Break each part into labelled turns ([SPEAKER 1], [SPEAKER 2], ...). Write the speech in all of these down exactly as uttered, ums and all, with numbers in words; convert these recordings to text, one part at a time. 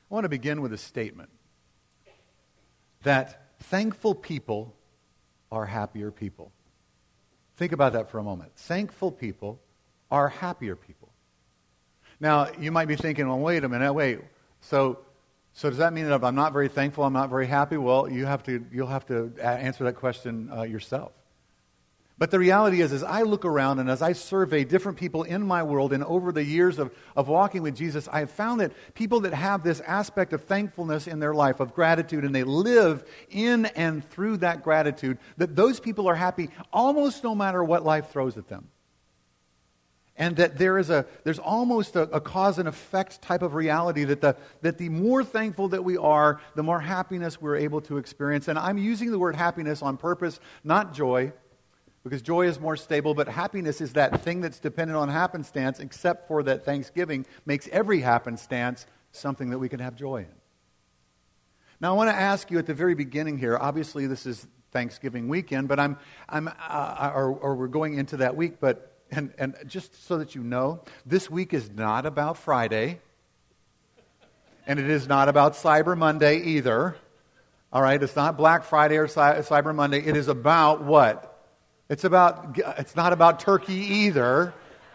[SPEAKER 1] I want to begin with a statement that thankful people are happier people. Think about that for a moment. Thankful people are happier people. Now, you might be thinking, well, wait a minute, wait. So, so does that mean that if I'm not very thankful, I'm not very happy? Well, you have to, you'll have to answer that question uh, yourself. But the reality is, as I look around and as I survey different people in my world, and over the years of, of walking with Jesus, I have found that people that have this aspect of thankfulness in their life, of gratitude, and they live in and through that gratitude, that those people are happy almost no matter what life throws at them. And that there is a there's almost a, a cause and effect type of reality that the that the more thankful that we are, the more happiness we're able to experience. And I'm using the word happiness on purpose, not joy, because joy is more stable, but happiness is that thing that's dependent on happenstance, except for that Thanksgiving makes every happenstance something that we can have joy in. Now I want to ask you at the very beginning here, obviously this is Thanksgiving weekend, but I'm I'm uh, or, or we're going into that week, but And, and just so that you know, this week is not about Friday, and it is not about Cyber Monday either. All right, it's not Black Friday or Cy- Cyber Monday. It is about what? It's about. It's not about turkey either.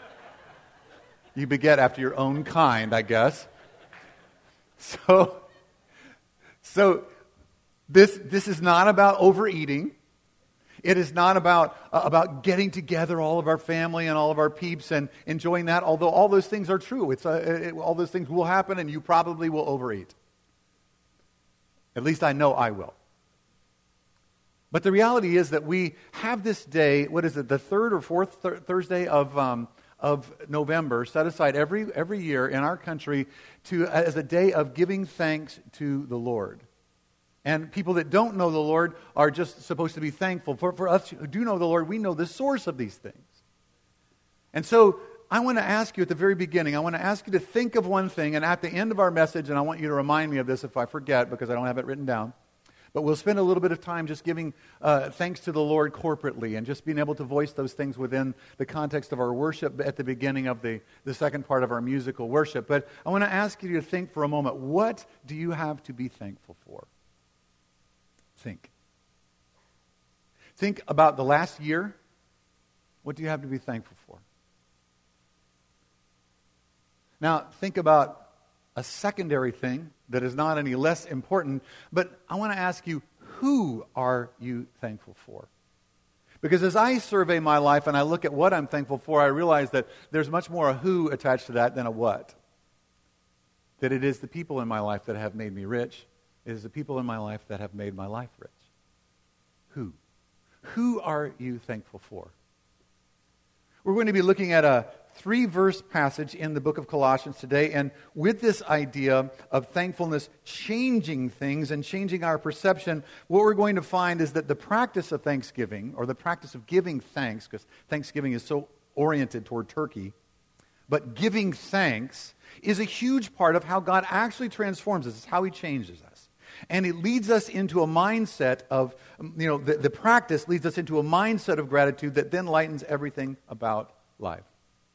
[SPEAKER 1] You beget after your own kind, I guess. So, so this this is not about overeating. It is not about uh, about getting together all of our family and all of our peeps and enjoying that, although all those things are true. It's uh, it, all those things will happen, and you probably will overeat. At least I know I will. But the reality is that we have this day, what is it, the third or fourth th- Thursday of um, of November, set aside every every year in our country to as a day of giving thanks to the Lord. And people that don't know the Lord are just supposed to be thankful. For, for us who do know the Lord, we know the source of these things. And so I want to ask you at the very beginning, I want to ask you to think of one thing, and at the end of our message, and I want you to remind me of this if I forget, because I don't have it written down, but we'll spend a little bit of time just giving uh, thanks to the Lord corporately and just being able to voice those things within the context of our worship at the beginning of the, the second part of our musical worship. But I want to ask you to think for a moment, what do you have to be thankful for? Think. Think about the last year. What do you have to be thankful for? Now, think about a secondary thing that is not any less important, but I want to ask you, who are you thankful for? Because as I survey my life and I look at what I'm thankful for, I realize that there's much more a who attached to that than a what. That it is the people in my life that have made me rich. It is the people in my life that have made my life rich. Who? Who are you thankful for? We're going to be looking at a three-verse passage in the book of Colossians today, and with this idea of thankfulness changing things and changing our perception, what we're going to find is that the practice of thanksgiving, or the practice of giving thanks, because Thanksgiving is so oriented toward turkey, but giving thanks is a huge part of how God actually transforms us. It's how He changes us. And it leads us into a mindset of, you know, the, the practice leads us into a mindset of gratitude that then lightens everything about life.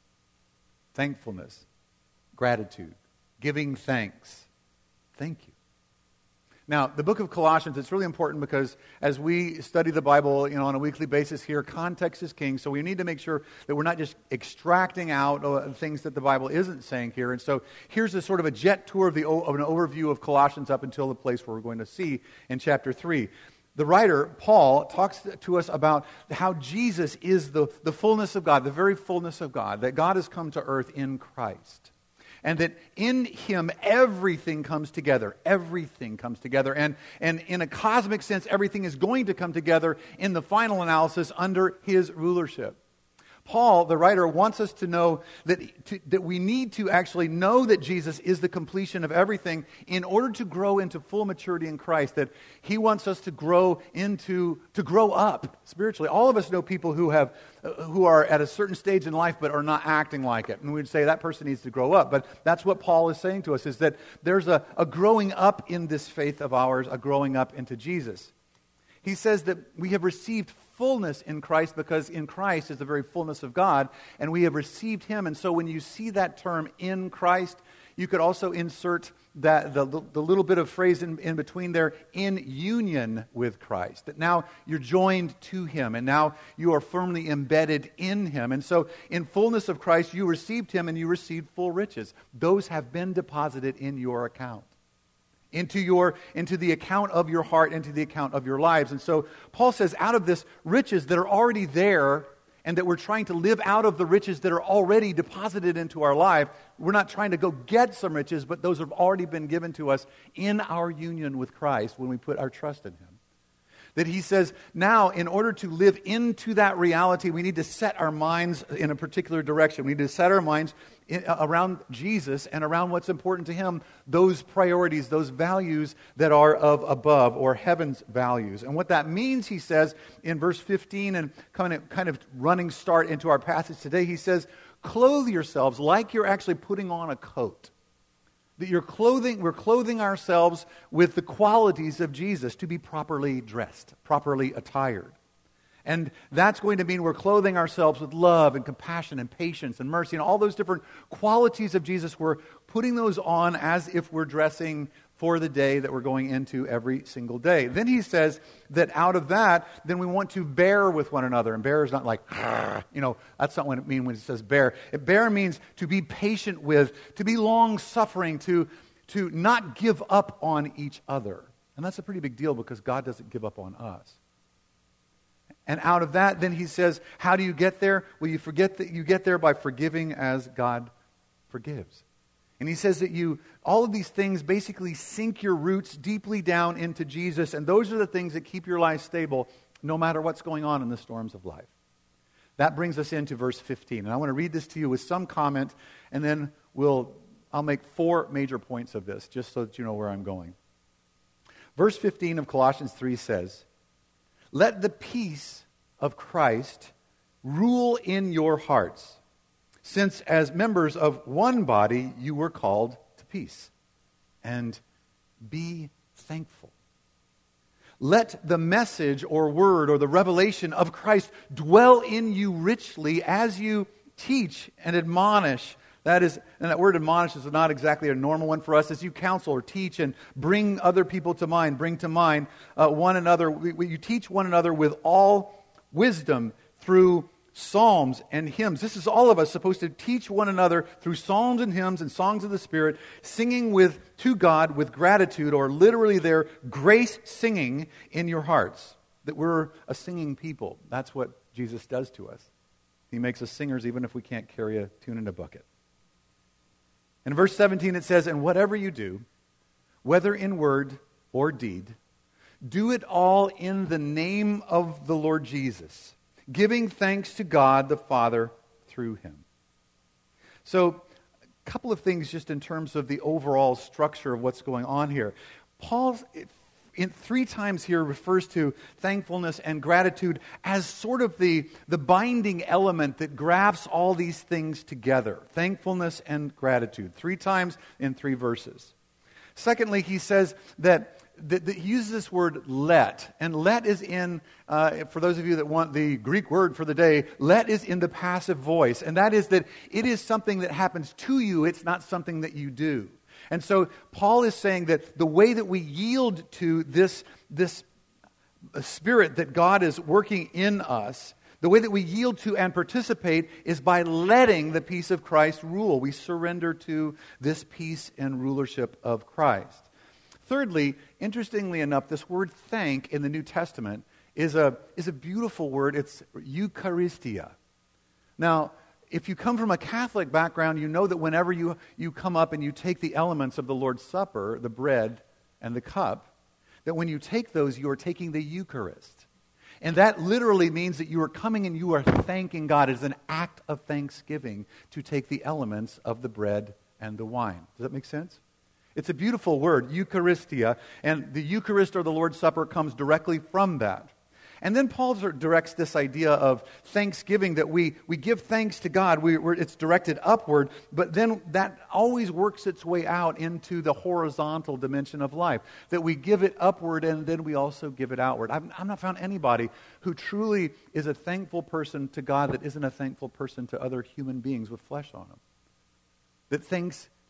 [SPEAKER 1] Thankfulness, gratitude, giving thanks. Thank you. Now, the book of Colossians, it's really important because as we study the Bible, you know, on a weekly basis here, context is king. So we need to make sure that we're not just extracting out uh, things that the Bible isn't saying here. And so here's a sort of a jet tour of, the, of an overview of Colossians up until the place where we're going to see in chapter three. The writer, Paul, talks to us about how Jesus is the, the fullness of God, the very fullness of God, that God has come to earth in Christ. And that in Him, everything comes together. Everything comes together. And, and in a cosmic sense, everything is going to come together in the final analysis under His rulership. Paul, the writer, wants us to know that, to, that we need to actually know that Jesus is the completion of everything in order to grow into full maturity in Christ. That He wants us to grow into, to grow up spiritually. All of us know people who have, uh, who are at a certain stage in life but are not acting like it. And we'd say that person needs to grow up. But that's what Paul is saying to us, is that there's a, a growing up in this faith of ours, a growing up into Jesus. He says that we have received fullness in Christ because in Christ is the very fullness of God, and we have received Him. And so when you see that term in Christ, you could also insert that the, the little bit of phrase in, in between there, in union with Christ. That now you're joined to Him, and now you are firmly embedded in Him. And so in fullness of Christ, you received Him and you received full riches. Those have been deposited in your account. Into your into the account of your heart, into the account of your lives. And so Paul says, out of this riches that are already there, and that we're trying to live out of the riches that are already deposited into our life. We're not trying to go get some riches, but those have already been given to us in our union with Christ when we put our trust in Him. That he says, now, in order to live into that reality, we need to set our minds in a particular direction. We need to set our minds in, uh, around Jesus and around what's important to Him, those priorities, those values that are of above, or heaven's values. And what that means, he says, in verse fifteen, and kind of, kind of running start into our passage today, he says, clothe yourselves like you're actually putting on a coat. That you're clothing, we're clothing ourselves with the qualities of Jesus to be properly dressed, properly attired. And that's going to mean we're clothing ourselves with love and compassion and patience and mercy and all those different qualities of Jesus. We're putting those on as if we're dressing for the day that we're going into every single day. Then he says that out of that, then we want to bear with one another. And bear is not like, you know, that's not what it means when it says bear. It, bear means to be patient with, to be long-suffering, to, to not give up on each other. And that's a pretty big deal because God doesn't give up on us. And out of that, then he says, how do you get there? Well, you forget that you get there by forgiving as God forgives. And he says that you, all of these things basically sink your roots deeply down into Jesus, and those are the things that keep your life stable no matter what's going on in the storms of life. That brings us into verse fifteen, and I want to read this to you with some comment, and then we'll, I'll make four major points of this, just so that you know where I'm going. Verse fifteen of Colossians three says, let the peace of Christ rule in your hearts, since as members of one body you were called to peace, and be thankful. Let the message or word or the revelation of Christ dwell in you richly as you teach and admonish. That is, and that word admonish is not exactly a normal one for us. As you counsel or teach and bring other people to mind, bring to mind uh, one another. We, we, you teach one another with all wisdom through psalms and hymns. This is all of us supposed to teach one another through psalms and hymns and songs of the Spirit, singing with to God with gratitude, or literally there, grace singing in your hearts. That we're a singing people. That's what Jesus does to us. He makes us singers even if we can't carry a tune in a bucket. In verse seventeen it says, and whatever you do, whether in word or deed, do it all in the name of the Lord Jesus, giving thanks to God the Father through Him. So, a couple of things just in terms of the overall structure of what's going on here. Paul, in three times here, refers to thankfulness and gratitude as sort of the, the binding element that grafts all these things together. Thankfulness and gratitude. Three times in three verses. Secondly, he says that That, that he uses this word let. And let is in, uh, for those of you that want the Greek word for the day, let is in the passive voice. And that is that it is something that happens to you. It's not something that you do. And so Paul is saying that the way that we yield to this, this spirit that God is working in us, the way that we yield to and participate is by letting the peace of Christ rule. We surrender to this peace and rulership of Christ. Thirdly, interestingly enough, this word thank in the New Testament is a, is a beautiful word. It's Eucharistia. Now, if you come from a Catholic background, you know that whenever you, you come up and you take the elements of the Lord's Supper, the bread and the cup, that when you take those, you are taking the Eucharist. And that literally means that you are coming and you are thanking God. It is an act of thanksgiving to take the elements of the bread and the wine. Does that make sense? It's a beautiful word, Eucharistia, and the Eucharist or the Lord's Supper comes directly from that. And then Paul directs this idea of thanksgiving, that we, we give thanks to God. We, we're, it's directed upward, but then that always works its way out into the horizontal dimension of life, that we give it upward and then we also give it outward. I've, I've not found anybody who truly is a thankful person to God that isn't a thankful person to other human beings with flesh on them. That thanks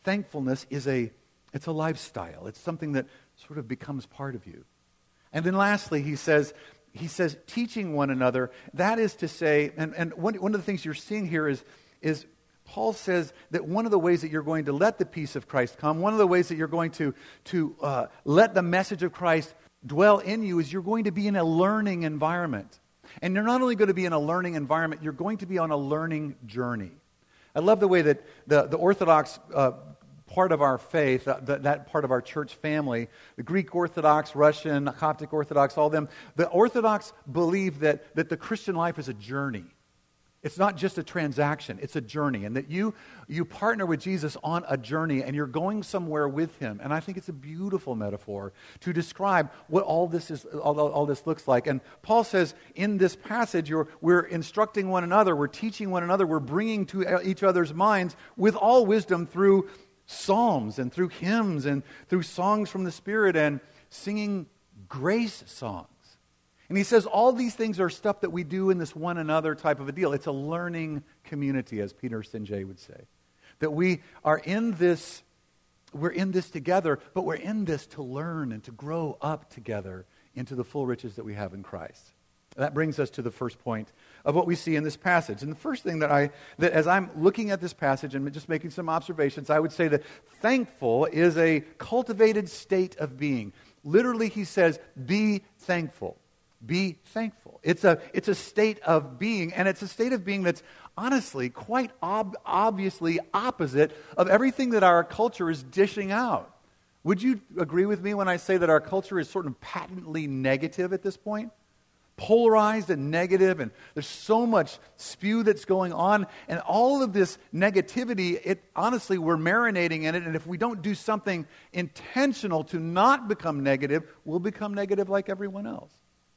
[SPEAKER 1] thankfulness is a, it's a lifestyle. It's something that sort of becomes part of you. And then lastly, he says, he says, teaching one another. That is to say, and, and one, one of the things you're seeing here is, is Paul says that one of the ways that you're going to let the peace of Christ come, one of the ways that you're going to, to uh, let the message of Christ dwell in you is you're going to be in a learning environment. And you're not only going to be in a learning environment, you're going to be on a learning journey. I love the way that the, the Orthodox uh, part of our faith, uh, the, that part of our church family, the Greek Orthodox, Russian, Coptic Orthodox, all of them, the Orthodox believe that, that the Christian life is a journey. It's not just a transaction, it's a journey. And that you, you partner with Jesus on a journey and you're going somewhere with him. And I think it's a beautiful metaphor to describe what all this is, all, all this looks like. And Paul says in this passage, you're, we're instructing one another, we're teaching one another, we're bringing to each other's minds with all wisdom through psalms and through hymns and through songs from the Spirit and singing grace songs. And he says all these things are stuff that we do in this one another type of a deal. It's a learning community, as Peter Sinjay would say. That we are in this, we're in this together, but we're in this to learn and to grow up together into the full riches that we have in Christ. That brings us to the first point of what we see in this passage. And the first thing that I, that as I'm looking at this passage and just making some observations, I would say that thankful is a cultivated state of being. Literally, he says, be thankful. Be thankful. It's a, it's a state of being, and it's a state of being that's honestly quite ob- obviously opposite of everything that our culture is dishing out. Would you agree with me when I say that our culture is sort of patently negative at this point? Polarized and negative, and there's so much spew that's going on, and all of this negativity, it honestly, we're marinating in it, and if we don't do something intentional to not become negative, we'll become negative like everyone else.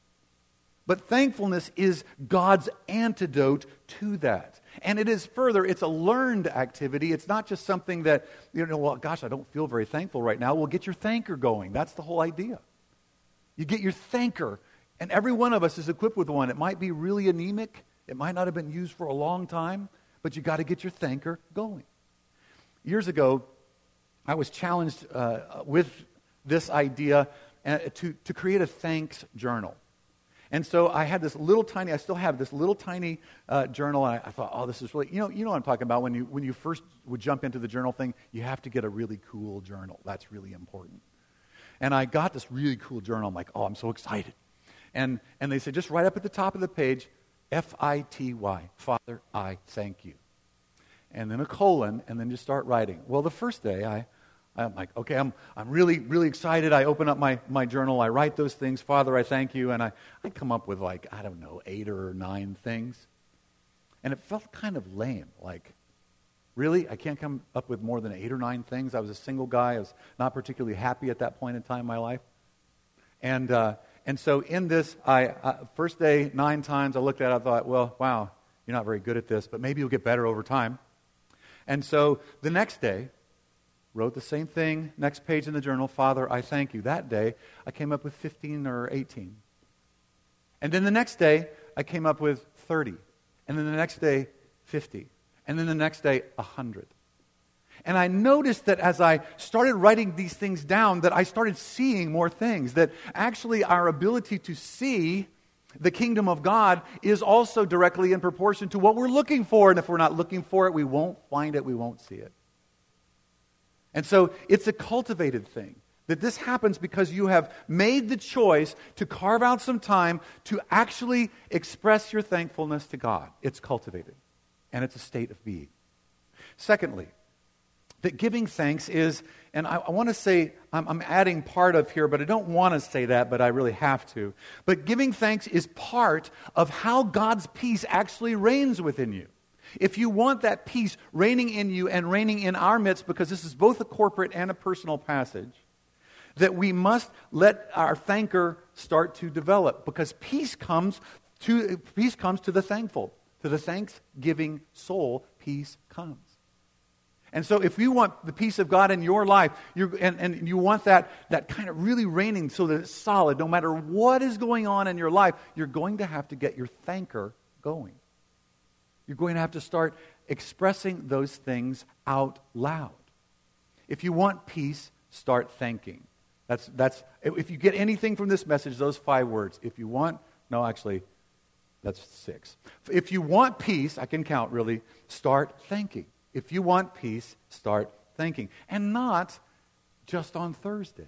[SPEAKER 1] But thankfulness is God's antidote to that. And it is further, it's a learned activity. It's not just something that, you know, well, gosh, I don't feel very thankful right now. Well, get your thanker going. That's the whole idea. You get your thanker, and every one of us is equipped with one. It might be really anemic. It might not have been used for a long time, but you got to get your thanker going. Years ago, I was challenged uh, with this idea uh, to, to create a thanks journal. And so I had this little tiny, I still have this little tiny uh, journal, and I, I thought, oh, this is really, you know, you know what I'm talking about. When you when you first would jump into the journal thing, you have to get a really cool journal. That's really important. And I got this really cool journal. I'm like, oh, I'm so excited. And and they said, just right up at the top of the page, F I T Y, Father, I thank you. And then a colon, and then just start writing. Well, the first day, I... I'm like, okay, I'm I'm really, really excited. I open up my, my journal. I write those things. Father, I thank you. And I, I come up with like, I don't know, eight or nine things. And it felt kind of lame. Like, really? I can't come up with more than eight or nine things? I was a single guy. I was not particularly happy at that point in time in my life. And uh, and so in this, I uh, first day, nine times, I looked at it. I thought, well, wow, you're not very good at this, but maybe you'll get better over time. And so the next day, wrote the same thing, next page in the journal, Father, I thank you. That day, I came up with fifteen or eighteen. And then the next day, I came up with thirty. And then the next day, fifty. And then the next day, one hundred. And I noticed that as I started writing these things down, that I started seeing more things. That actually our ability to see the kingdom of God is also directly in proportion to what we're looking for. And if we're not looking for it, we won't find it, we won't see it. And so it's a cultivated thing, that this happens because you have made the choice to carve out some time to actually express your thankfulness to God. It's cultivated, and it's a state of being. Secondly, that giving thanks is, and I, I want to say, I'm, I'm adding part of here, but I don't want to say that, but I really have to. But giving thanks is part of how God's peace actually reigns within you. If you want that peace reigning in you and reigning in our midst, because this is both a corporate and a personal passage, that we must let our thanker start to develop, because peace comes to peace comes to the thankful, to the thanksgiving soul. Peace comes, and so if you want the peace of God in your life, you're, and, and you want that that kind of really reigning, so that it's solid, no matter what is going on in your life, you're going to have to get your thanker going. You're going to have to start expressing those things out loud. If you want peace, start thanking. That's, that's, if you get anything from this message, those five words. If you want, no, actually, that's six. If you want peace, I can count really, start thanking. If you want peace, start thanking. And not just on Thursday.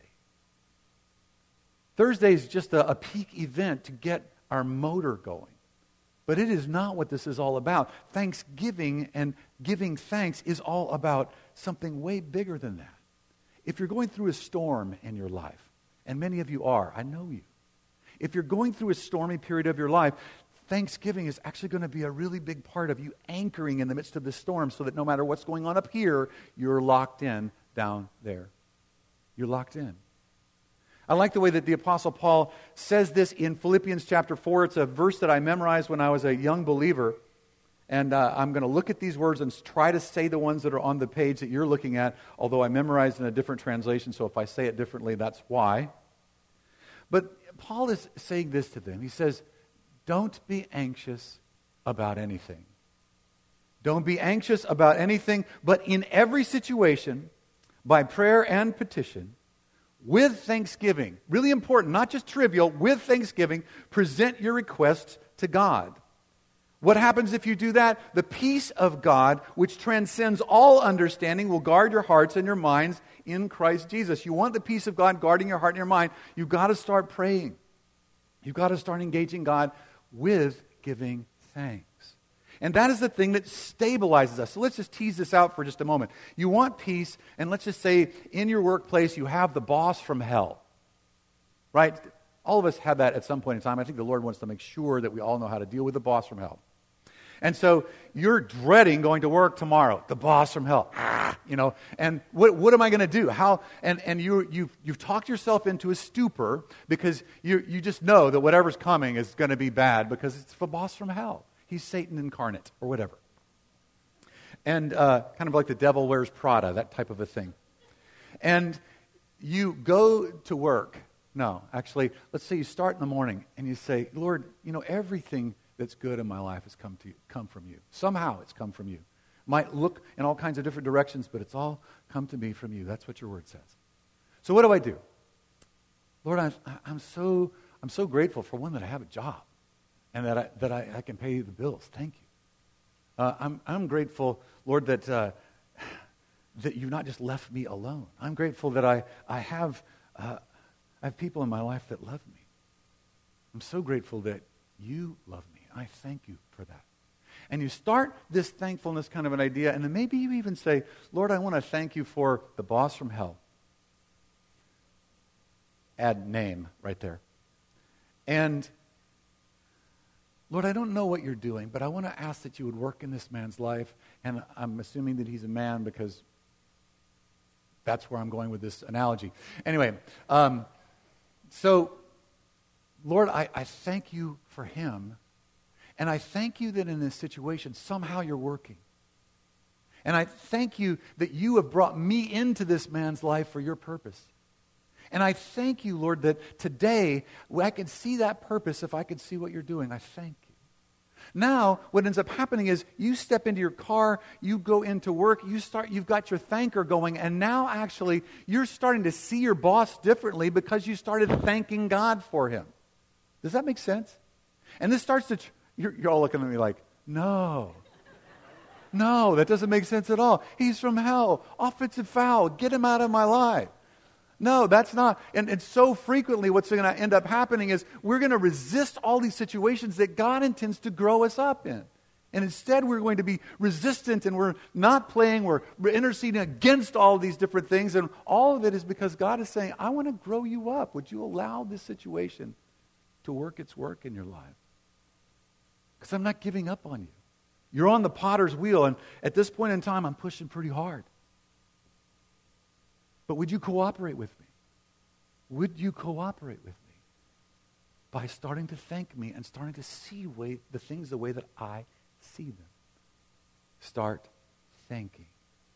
[SPEAKER 1] Thursday is just a, a peak event to get our motor going. But it is not what this is all about. Thanksgiving and giving thanks is all about something way bigger than that. If you're going through a storm in your life, and many of you are, I know you. If you're going through a stormy period of your life, Thanksgiving is actually going to be a really big part of you anchoring in the midst of the storm so that no matter what's going on up here, you're locked in down there. You're locked in. I like the way that the Apostle Paul says this in Philippians chapter four. It's a verse that I memorized when I was a young believer. And uh, I'm going to look at these words and try to say the ones that are on the page that you're looking at, although I memorized in a different translation, so if I say it differently, that's why. But Paul is saying this to them. He says, don't be anxious about anything. Don't be anxious about anything, but in every situation, by prayer and petition, with thanksgiving, really important, not just trivial, with thanksgiving, present your requests to God. What happens if you do that? The peace of God, which transcends all understanding, will guard your hearts and your minds in Christ Jesus. You want the peace of God guarding your heart and your mind, you've got to start praying. You've got to start engaging God with giving thanks. And that is the thing that stabilizes us. So let's just tease this out for just a moment. You want peace, and let's just say in your workplace you have the boss from hell. Right? All of us have that at some point in time. I think the Lord wants to make sure that we all know how to deal with the boss from hell. And so you're dreading going to work tomorrow. The boss from hell. Ah, you know, and what what am I going to do? How? And and you you've you've talked yourself into a stupor because you you just know that whatever's coming is going to be bad because it's the boss from hell. He's Satan incarnate or whatever. And uh, kind of like the devil wears Prada, that type of a thing. And you go to work. No, actually, let's say you start in the morning and you say, Lord, you know, everything that's good in my life has come to you, come from you. Somehow it's come from you. Might look in all kinds of different directions, but it's all come to me from you. That's what your word says. So what do I do? Lord, I'm, I'm so I'm so grateful for one that I have a job and that I that I, I can pay the bills. Thank you. Uh, I'm I'm grateful, Lord, that uh, that you've not just left me alone. I'm grateful that I I have uh, I have people in my life that love me. I'm so grateful that you love me. I thank you for that. And you start this thankfulness kind of an idea, and then maybe you even say, Lord, I want to thank you for the boss from hell. Add name right there. And Lord, I don't know what you're doing, but I want to ask that you would work in this man's life. And I'm assuming that he's a man because that's where I'm going with this analogy. Anyway, um, so Lord, I, I thank you for him. And I thank you that in this situation, somehow you're working. And I thank you that you have brought me into this man's life for your purpose. And I thank you, Lord, that today I can see that purpose if I could see what you're doing. I thank you. Now, what ends up happening is you step into your car, you go into work, you start, you've got your thanker going, and now actually you're starting to see your boss differently because you started thanking God for him. Does that make sense? And this starts to... You're, you're all looking at me like, no. No, that doesn't make sense at all. He's from hell. Offensive foul. Get him out of my life. No, that's not. And, and so frequently what's going to end up happening is we're going to resist all these situations that God intends to grow us up in. And instead we're going to be resistant and we're not playing. We're, we're interceding against all these different things. And all of it is because God is saying, I want to grow you up. Would you allow this situation to work its work in your life? Because I'm not giving up on you. You're on the potter's wheel, and at this point in time, I'm pushing pretty hard. But would you cooperate with me? Would you cooperate with me by starting to thank me and starting to see way, the things the way that I see them? Start thanking.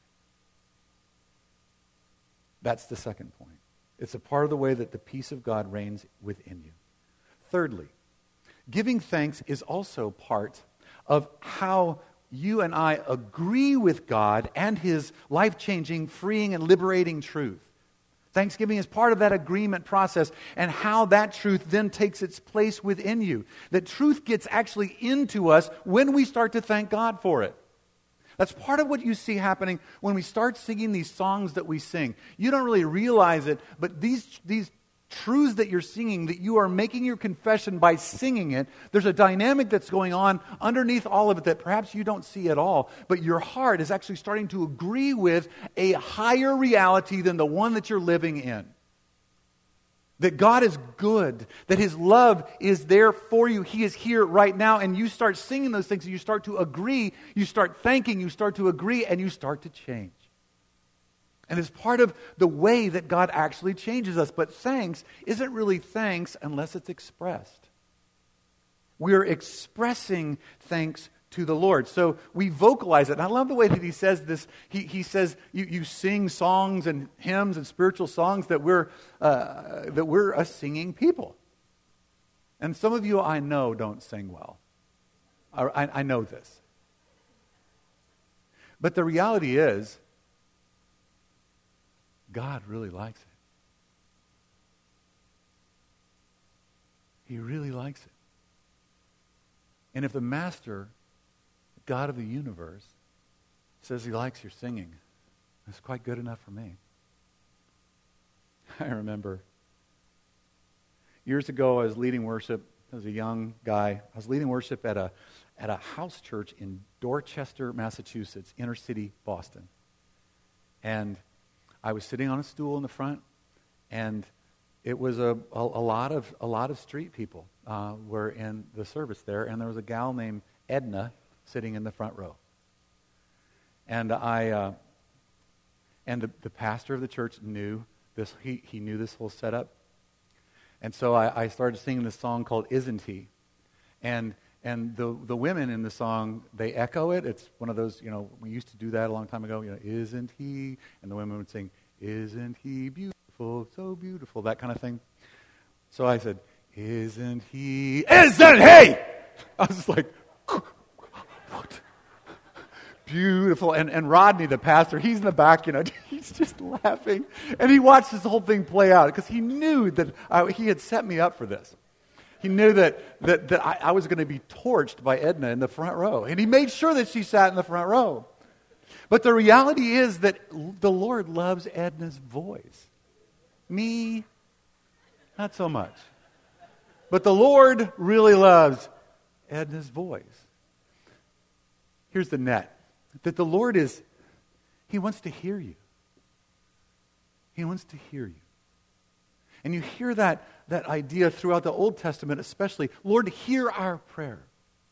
[SPEAKER 1] That's the second point. It's a part of the way that the peace of God reigns within you. Thirdly, giving thanks is also part of how you and I agree with God and His life-changing, freeing, and liberating truth. Thanksgiving is part of that agreement process and how that truth then takes its place within you. That truth gets actually into us when we start to thank God for it. That's part of what you see happening when we start singing these songs that we sing. You don't really realize it, but these, these truths that you're singing, that you are making your confession by singing it, there's a dynamic that's going on underneath all of it that perhaps you don't see at all, but your heart is actually starting to agree with a higher reality than the one that you're living in. That God is good, that His love is there for you. He is here right now, and you start singing those things, and you start to agree, you start thanking, you start to agree, and you start to change. And it's part of the way that God actually changes us. But thanks isn't really thanks unless it's expressed. We're expressing thanks to the Lord. So we vocalize it. And I love the way that he says this. He, he says you, you sing songs and hymns and spiritual songs that we're, uh, that we're a singing people. And some of you I know don't sing well. I, I know this. But the reality is, God really likes it. He really likes it. And if the Master, God of the universe, says He likes your singing, that's quite good enough for me. I remember years ago I was leading worship. I was a young guy. I was leading worship at a at a house church in Dorchester, Massachusetts, inner city Boston. And I was sitting on a stool in the front, and it was a, a, a lot of a lot of street people uh, were in the service there, and there was a gal named Edna sitting in the front row. And I uh, and the, the pastor of the church knew this. He he knew this whole setup, and so I, I started singing this song called "Isn't He," and and the the women in the song, they echo it. It's one of those, you know, we used to do that a long time ago. You know, "Isn't He?" And the women would sing, "Isn't He beautiful, so beautiful," that kind of thing. So I said, "Isn't He? Isn't He?" I was just like, what? Beautiful. And and Rodney, the pastor, he's in the back, you know, he's just laughing. And he watched this whole thing play out because he knew that I, he had set me up for this. He knew that that, that I, I was going to be torched by Edna in the front row. And he made sure that she sat in the front row. But the reality is that the Lord loves Edna's voice. Me, not so much. But the Lord really loves Edna's voice. Here's the net. That the Lord is, He wants to hear you. He wants to hear you. And you hear that, that idea throughout the Old Testament especially. Lord, hear our prayer.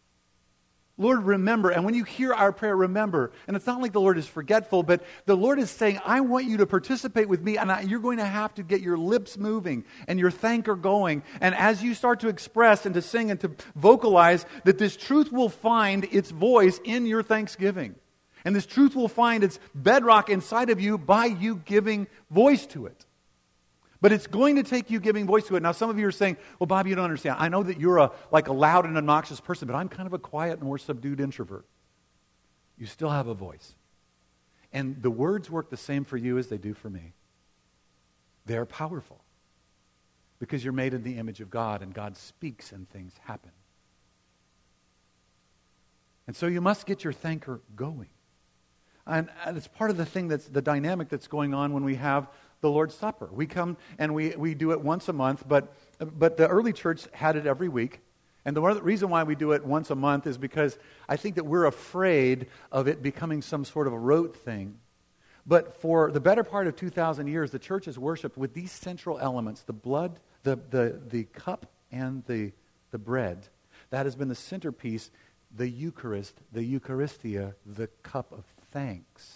[SPEAKER 1] Lord, remember. And when you hear our prayer, remember. And it's not like the Lord is forgetful, but the Lord is saying, I want you to participate with me, and I, you're going to have to get your lips moving and your thanker going. And as you start to express and to sing and to vocalize, that this truth will find its voice in your thanksgiving. And this truth will find its bedrock inside of you by you giving voice to it. But it's going to take you giving voice to it. Now, some of you are saying, well, Bob, you don't understand. I know that you're a like a loud and obnoxious person, but I'm kind of a quiet and more subdued introvert. You still have a voice. And the words work the same for you as they do for me. They're powerful. Because you're made in the image of God, and God speaks and things happen. And so you must get your thanker going. And it's part of the thing that's the dynamic that's going on when we have the Lord's Supper. We come and we, we do it once a month, but but the early church had it every week. And the one, reason why we do it once a month is because I think that we're afraid of it becoming some sort of a rote thing. But for the better part of two thousand years, the church has worshipped with these central elements, the blood, the, the, the cup, and the, the bread. That has been the centerpiece, the Eucharist, the Eucharistia, the cup of thanks.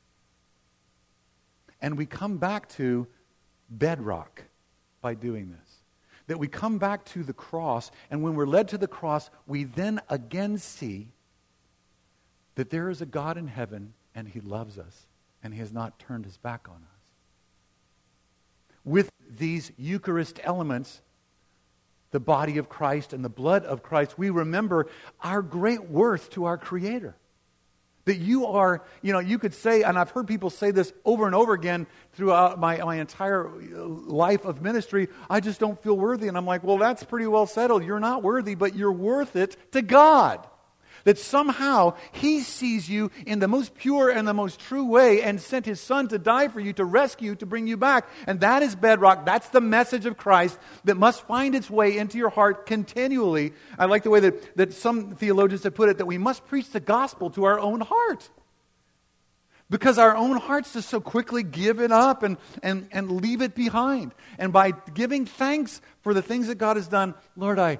[SPEAKER 1] And we come back to bedrock by doing this. That we come back to the cross, and when we're led to the cross, we then again see that there is a God in heaven, and He loves us, and He has not turned His back on us. With these Eucharist elements, the body of Christ and the blood of Christ, we remember our great worth to our Creator. That you are, you know, you could say, and I've heard people say this over and over again throughout my, my entire life of ministry, I just don't feel worthy. And I'm like, well, that's pretty well settled. You're not worthy, but you're worth it to God. That somehow He sees you in the most pure and the most true way and sent His Son to die for you, to rescue you, to bring you back. And that is bedrock. That's the message of Christ that must find its way into your heart continually. I like the way that, that some theologians have put it, that we must preach the gospel to our own heart. Because our own hearts just so quickly give it up and, and, and leave it behind. And by giving thanks for the things that God has done, Lord, I...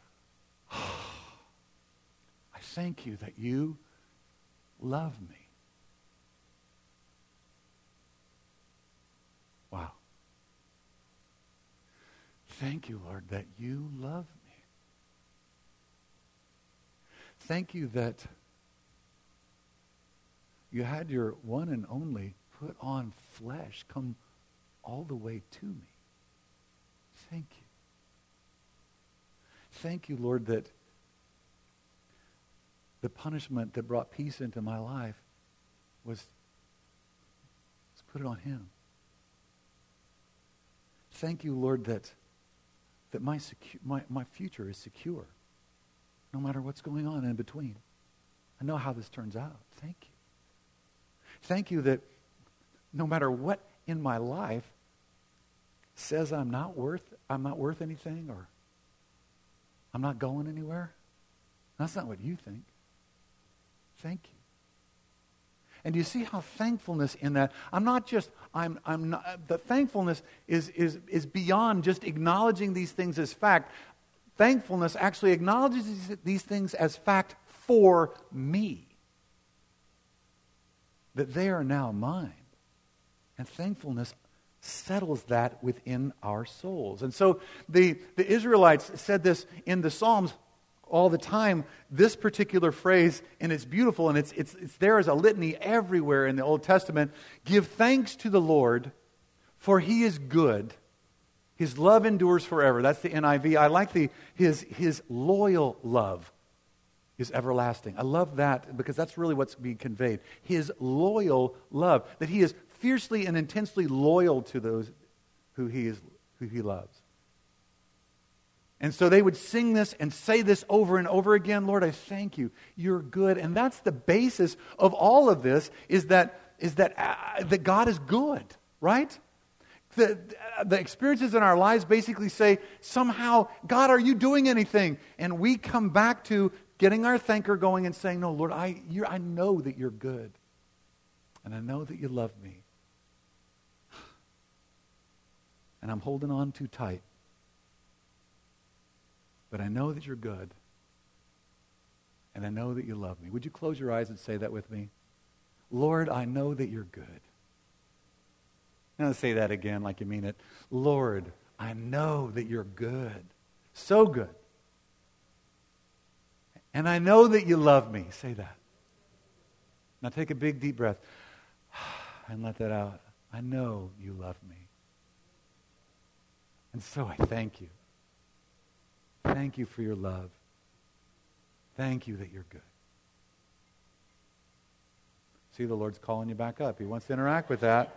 [SPEAKER 1] thank you that you love me. Wow. Thank you, Lord, that you love me. Thank you that you had your one and only put on flesh come all the way to me. Thank you. Thank you, Lord, that the punishment that brought peace into my life was, was put it on Him. Thank you, Lord, that, that my, secu- my, my future is secure, no matter what's going on in between. I know how this turns out. Thank you. Thank you that no matter what in my life says I'm not worth, I'm not worth anything, or I'm not going anywhere, that's not what you think. Thank you. And do you see how thankfulness in that, I'm not just, I'm, I'm not, the thankfulness is, is, is beyond just acknowledging these things as fact. Thankfulness actually acknowledges these, these things as fact for me. That they are now mine. And thankfulness settles that within our souls. And so the, the Israelites said this in the Psalms all the time, this particular phrase, and it's beautiful, and it's, it's, it's there as a litany everywhere in the Old Testament. Give thanks to the Lord, for He is good. His love endures forever. That's the N I V. I like the His, his loyal love is everlasting. I love that because that's really what's being conveyed. His loyal love, that He is fiercely and intensely loyal to those who He is, who He loves. And so they would sing this and say this over and over again. Lord, I thank you. You're good. And that's the basis of all of this, is that is that uh, that God is good, right? The, the experiences in our lives basically say, somehow, God, are you doing anything? And we come back to getting our thanker going and saying, no, Lord, I, you're, I know that you're good. And I know that you love me. And I'm holding on too tight. But I know that you're good. And I know that you love me. Would you close your eyes and say that with me? Lord, I know that you're good. Now say that again like you mean it. Lord, I know that you're good. So good. And I know that you love me. Say that. Now take a big deep breath and let that out. I know you love me. And so I thank you. Thank you for your love. Thank you that you're good. See, the Lord's calling you back up. He wants to interact with that.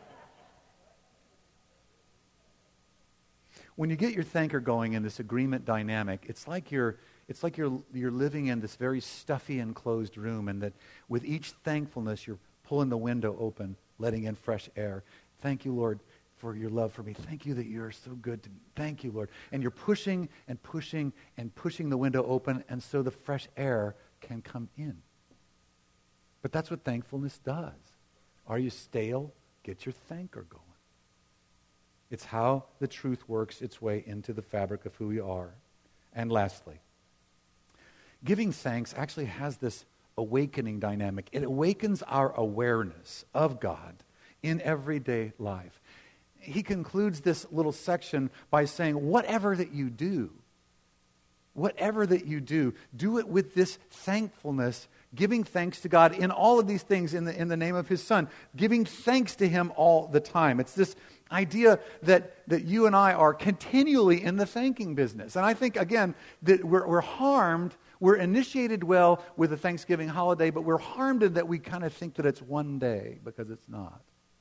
[SPEAKER 1] When you get your thanker going in this agreement dynamic, it's like you're it's like you're you're living in this very stuffy enclosed room, and that with each thankfulness you're pulling the window open, letting in fresh air. Thank you, Lord, for your love for me. Thank you that you're so good to me. Thank you, Lord. And you're pushing and pushing and pushing the window open, and so the fresh air can come in. But that's what thankfulness does. Are you stale? Get your thanker going. It's how the truth works its way into the fabric of who we are. And lastly, giving thanks actually has this awakening dynamic. It awakens our awareness of God in everyday life. He concludes this little section by saying, whatever that you do, whatever that you do, do it with this thankfulness, giving thanks to God in all of these things in the, in the name of His Son, giving thanks to Him all the time. It's this idea that, that you and I are continually in the thanking business. And I think, again, that we're, we're harmed. We're initiated well with the Thanksgiving holiday, but we're harmed in that we kind of think that it's one day because it's not.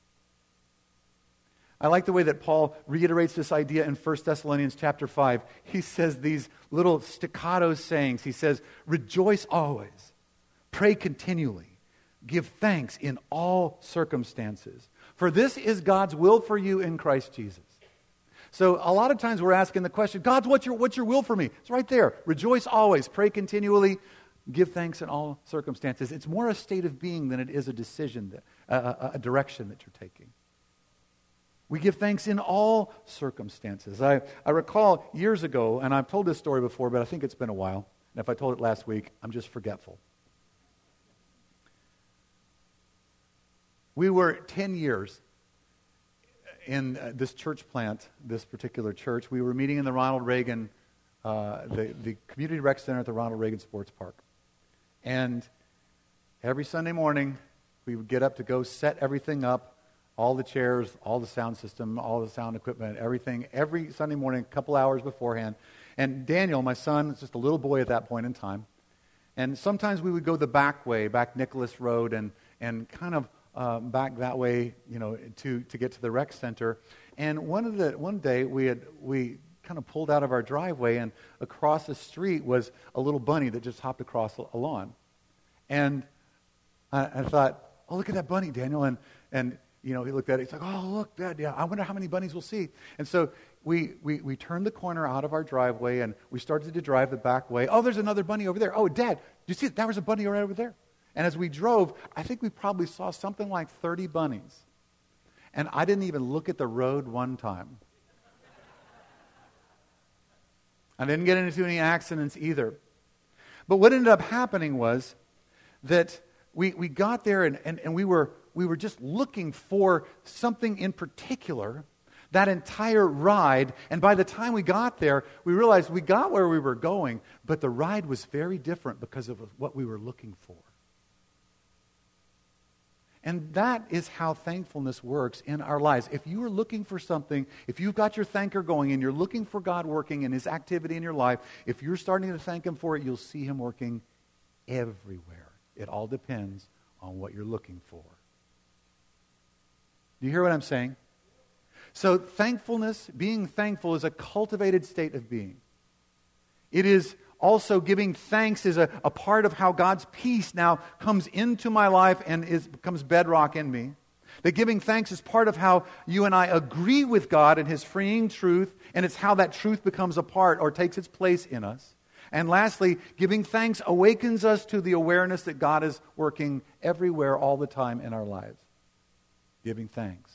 [SPEAKER 1] I like the way that Paul reiterates this idea in First Thessalonians chapter five. He says these little staccato sayings. He says, rejoice always, pray continually, give thanks in all circumstances. For this is God's will for you in Christ Jesus. So a lot of times we're asking the question, God, what's your, what's your will for me? It's right there. Rejoice always, pray continually, give thanks in all circumstances. It's more a state of being than it is a decision, that, a, a, a direction that you're taking. We give thanks in all circumstances. I, I recall years ago, and I've told this story before, but I think it's been a while. And if I told it last week, I'm just forgetful. We were ten years in uh, this church plant, this particular church. We were meeting in the Ronald Reagan, uh, the, the Community Rec Center at the Ronald Reagan Sports Park. And every Sunday morning, we would get up to go set everything up. All the chairs, all the sound system, all the sound equipment, everything, every Sunday morning, a couple hours beforehand. And Daniel, my son, was just a little boy at that point in time. And sometimes we would go the back way, back Nicholas Road, and, and kind of uh, back that way, you know, to, to get to the rec center. And one of the one day we had we kind of pulled out of our driveway, and across the street was a little bunny that just hopped across a lawn. And I, I thought, oh, look at that bunny, Daniel, and and. You know, he looked at it. He's like, "Oh, look, Dad! Yeah, I wonder how many bunnies we'll see." And so we, we we turned the corner out of our driveway, and we started to drive the back way. Oh, there's another bunny over there. Oh, Dad, you see it? There was a bunny right over there. And as we drove, I think we probably saw something like thirty bunnies. And I didn't even look at the road one time. I didn't get into any accidents either. But what ended up happening was that we we got there, and, and, and we were. We were just looking for something in particular, that entire ride. And by the time we got there, we realized we got where we were going, but the ride was very different because of what we were looking for. And that is how thankfulness works in our lives. If you are looking for something, if you've got your thanker going and you're looking for God working in His activity in your life, if you're starting to thank Him for it, you'll see Him working everywhere. It all depends on what you're looking for. Do you hear what I'm saying? So thankfulness, being thankful, is a cultivated state of being. It is also giving thanks is a, a part of how God's peace now comes into my life and is becomes bedrock in me. That giving thanks is part of how you and I agree with God and His freeing truth, and it's how that truth becomes a part or takes its place in us. And lastly, giving thanks awakens us to the awareness that God is working everywhere all the time in our lives. Giving thanks.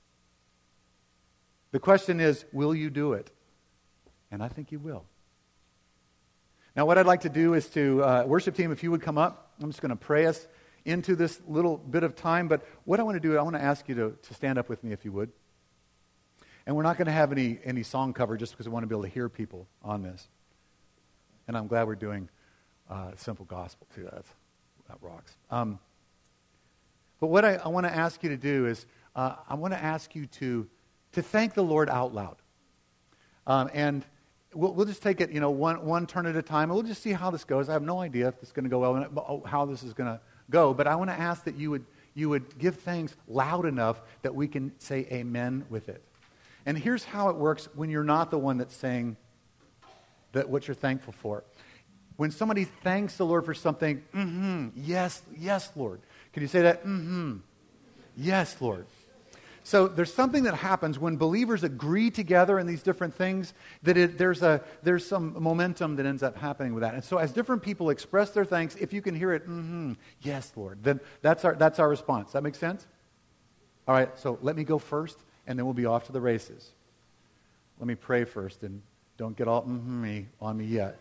[SPEAKER 1] The question is, will you do it? And I think you will. Now, what I'd like to do is to, uh, worship team, if you would come up. I'm just going to pray us into this little bit of time. But what I want to do, I want to ask you to, to stand up with me if you would. And we're not going to have any, any song cover just because we want to be able to hear people on this. And I'm glad we're doing uh, simple gospel too. That's, that rocks. Um, But what I, I want to ask you to do is, uh, I want to ask you to to thank the Lord out loud. Um, and we'll, we'll just take it, you know, one one turn at a time. And we'll just see how this goes. I have no idea if this is going to go well, how this is going to go. But I want to ask that you would you would give thanks loud enough that we can say amen with it. And here's how it works when you're not the one that's saying that what you're thankful for. When somebody thanks the Lord for something, mm-hmm, yes, yes, Lord. Can you say that? Mm-hmm. Yes, Lord. So there's something that happens when believers agree together in these different things, that it, there's a there's some momentum that ends up happening with that. And so as different people express their thanks, if you can hear it, mm-hmm, yes, Lord, then that's our that's our response. Does that make sense? All right, so let me go first, and then we'll be off to the races. Let me pray first, and don't get all mm-hmm on me yet.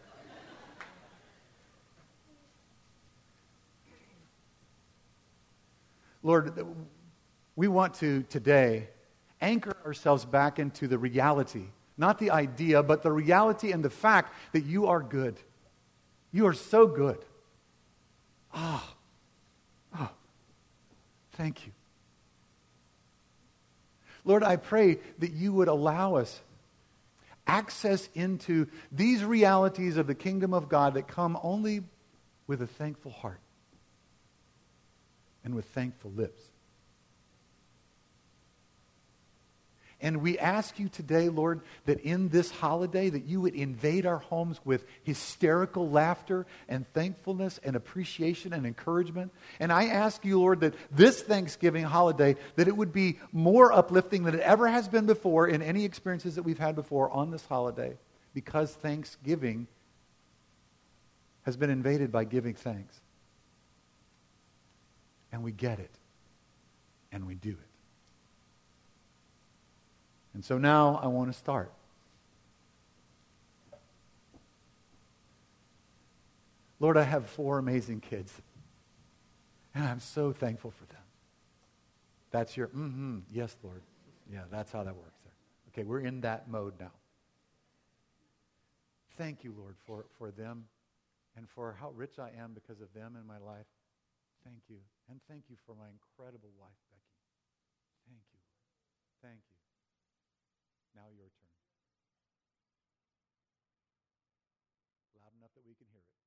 [SPEAKER 1] Lord, we want to today anchor ourselves back into the reality, not the idea, but the reality and the fact that you are good. You are so good. Ah, oh, oh, thank you. Lord, I pray that you would allow us access into these realities of the kingdom of God that come only with a thankful heart and with thankful lips. And we ask you today, Lord, that in this holiday that you would invade our homes with hysterical laughter and thankfulness and appreciation and encouragement. And I ask you, Lord, that this Thanksgiving holiday, that it would be more uplifting than it ever has been before in any experiences that we've had before on this holiday, because Thanksgiving has been invaded by giving thanks. And we get it. And we do it. And so now I want to start. Lord, I have four amazing kids. And I'm so thankful for them. That's your, mm-hmm, yes, Lord. Yeah, that's how that works there. Okay, we're in that mode now. Thank you, Lord, for, for them and for how rich I am because of them in my life. Thank you. And thank you for my incredible wife, Becky. Thank you, Lord. Thank you. Now your turn. Loud enough that we can hear it.